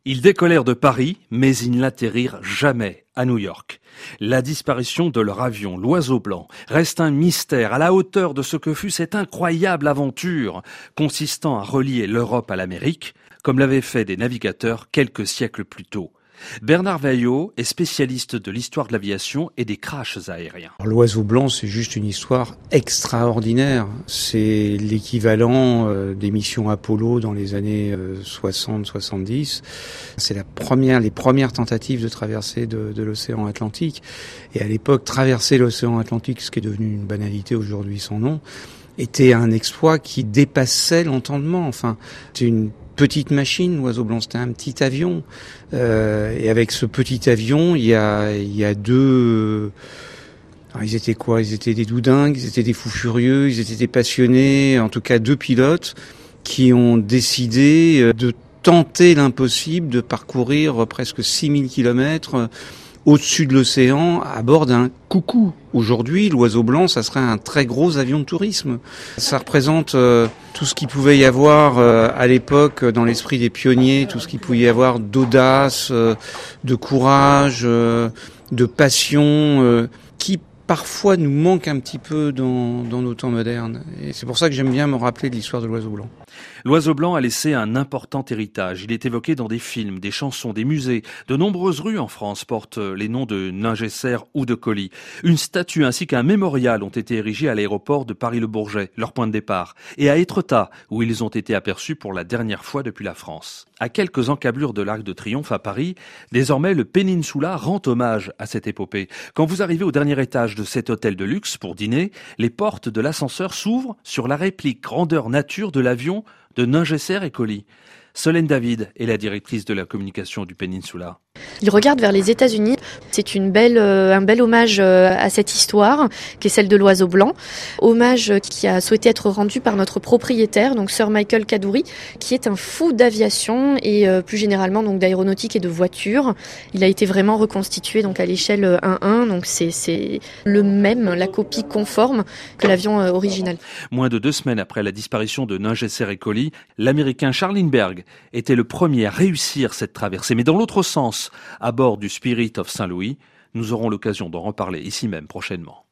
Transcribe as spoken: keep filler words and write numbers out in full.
Ils décollèrent de Paris, mais ils n'atterrirent jamais à New York. La disparition de leur avion, l'Oiseau Blanc, reste un mystère à la hauteur de ce que fut cette incroyable aventure consistant à relier l'Europe à l'Amérique, comme l'avaient fait des navigateurs quelques siècles plus tôt. Bernard Vaillot est spécialiste de l'histoire de l'aviation et des crashs aériens. L'Oiseau Blanc, c'est juste une histoire extraordinaire. C'est l'équivalent euh, des missions Apollo dans les années euh, soixante soixante-dix. C'est la première, les premières tentatives de traversée de, de l'océan Atlantique. Et à l'époque, traverser l'océan Atlantique, ce qui est devenu une banalité aujourd'hui sans nom, était un exploit qui dépassait l'entendement. Enfin, c'est une petite machine, l'Oiseau Blanc, c'était un petit avion. Euh, et avec ce petit avion, il y a, il y a deux... Alors, ils étaient quoi ? Ils étaient des doudingues, ils étaient des fous furieux, ils étaient des passionnés, en tout cas deux pilotes qui ont décidé de tenter l'impossible, de parcourir presque six mille kilomètres au-dessus de l'océan à bord d'un coucou. Aujourd'hui, l'Oiseau Blanc, ça serait un très gros avion de tourisme. Ça représente euh, tout ce qu'il pouvait y avoir euh, à l'époque dans l'esprit des pionniers, tout ce qu'il pouvait y avoir d'audace, euh, de courage, euh, de passion, euh, qui parfois nous manque un petit peu dans, dans nos temps modernes. Et c'est pour ça que j'aime bien me rappeler de l'histoire de l'Oiseau Blanc. L'Oiseau Blanc a laissé un important héritage. Il est évoqué dans des films, des chansons, des musées. De nombreuses rues en France portent les noms de Ningesser ou de Colly. Une statue ainsi qu'un mémorial ont été érigés à l'aéroport de Paris-Le Bourget, leur point de départ, et à Étretat, où ils ont été aperçus pour la dernière fois depuis la France. À quelques encablures de l'Arc de Triomphe à Paris, désormais le Peninsula rend hommage à cette épopée. Quand vous arrivez au dernier étage de cet hôtel de luxe pour dîner, les portes de l'ascenseur s'ouvrent sur la réplique grandeur nature de l'avion de Ningesser et Colly. Solène David est la directrice de la communication du Peninsula. Il regarde vers les États-Unis. C'est une belle, euh, un bel hommage euh, à cette histoire, qui est celle de l'Oiseau Blanc. Hommage qui a souhaité être rendu par notre propriétaire, donc Sir Michael Kadoorie, qui est un fou d'aviation et euh, plus généralement donc d'aéronautique et de voitures. Il a été vraiment reconstitué donc à l'échelle un un, donc c'est, c'est le même, la copie conforme que l'avion euh, original. Moins de deux semaines après la disparition de Ningesser et Colly, l'Américain Charles Lindbergh était le premier à réussir cette traversée, mais dans l'autre sens, à bord du Spirit of Saint-Louis. Nous aurons l'occasion d'en reparler ici même prochainement.